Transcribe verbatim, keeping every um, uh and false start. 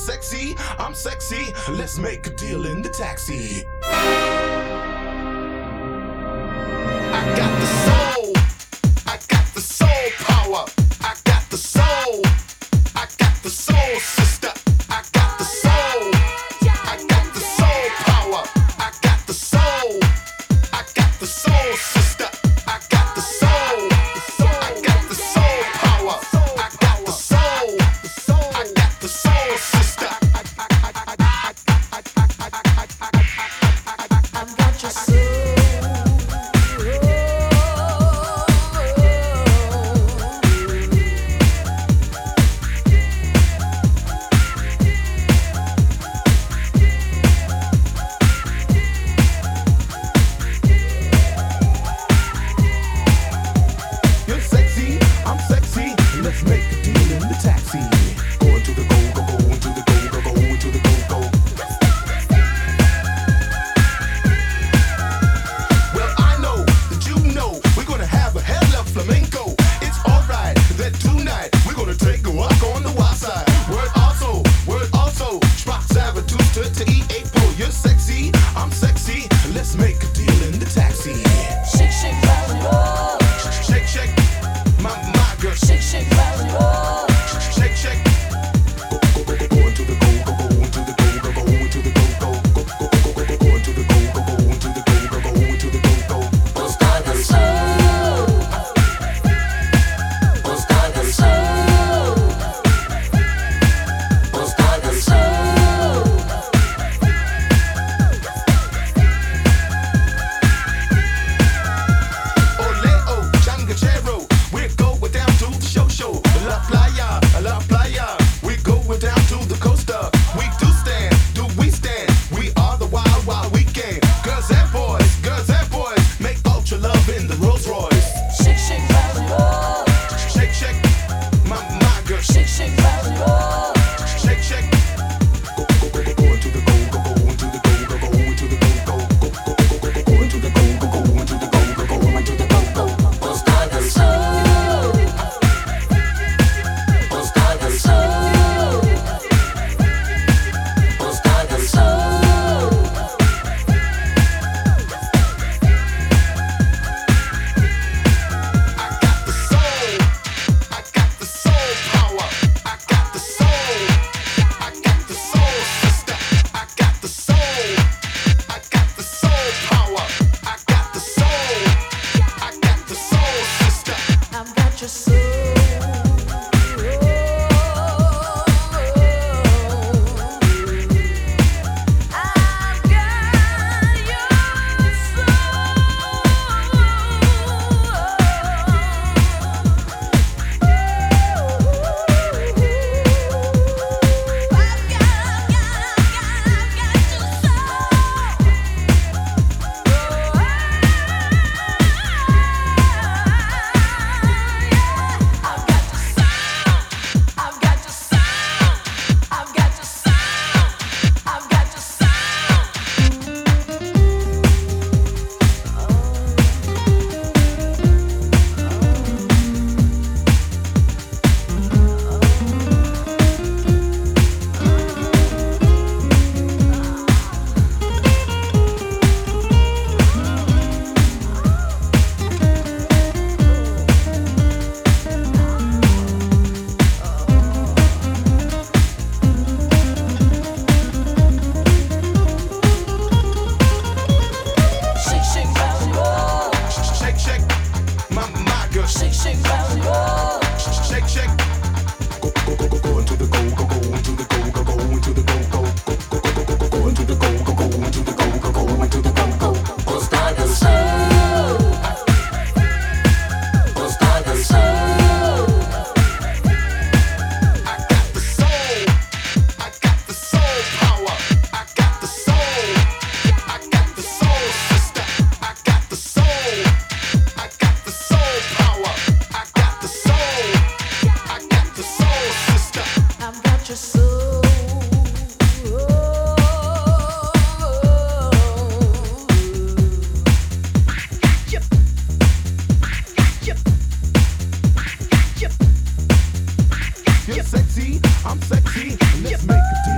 sexy, I'm sexy. Let's make a deal in the taxi. I got the soul, I got the soul power, I got the soul, I got the soul sister, I got the soul, I got the soul power, I got the soul, I got the soul sister, I got the soul, I got the soul power, I got the soul, I got the soul sister. I've got your soul. You're sexy, I'm sexy. Let's make a deal in the taxi. Going to the go, go, going to the go, go, going to the go, go. Well, I know that you know we're gonna have a hell of flamenco. It's alright that tonight we're gonna take a walk on the wild side. Word also, word also. Sprach Zarathustra to eat eight pole. You're sexy, I'm sexy. Let's make a deal in the taxi. Shake, shake, rock and roll. Shake, shake, my, my girl. Shake, shake, rock and roll. Shake, shake. Go, go, go, go, go into the go, go, go into the go, go, go into the go, go, go, go, go, go, go, go into the go, go, go into the go, go, go into the go, go. Busca del sol. Busca del sol. Busca del sol. Ole, oh, changachero, we're going down to the show, show. La playa, la playa, we're going down to the costa. We do stand, do we stand? We are the wild, wild weekend. Girls and boys, girls and boys, make ultra love in the Rolls Royce. Shake, shake, rock and roll. Shake, shake, my, my girl. Shake, shake, rock and roll. Shake, shake. Go, go, go, go, go into the go, go, go into the go, go, go into the go, go, go, go, go, go, go into the go, go, go into the go, go, go into the go, go. Busca del sol. Busca del sol. Busca del sol. I got the soul, I got the soul power, I got the soul, I got the soul sister, I got the soul, I got the soul power, I got the soul, I got the soul sister. I've got your soul. I've got your I've got your soul. I've got your soul. I've got your soul. Shake, shake, rock and roll. Shake, shake, my, my girl. Shake, shake, rock and roll. Shake, shake. Go, go, go, go, go into the go, go, go into the go, go, go into the go, go, go, go, go, go, go, go into the go, go, go into the go, go, go into the go, go. Busca del sol. Busca del sol. I got the soul, I got the soul power, I got the soul, I got the soul sister, I got the soul, I got the soul power, I got the soul, I got the soul sister. I've got your soul. You're sexy, I'm sexy. Let's make a deal.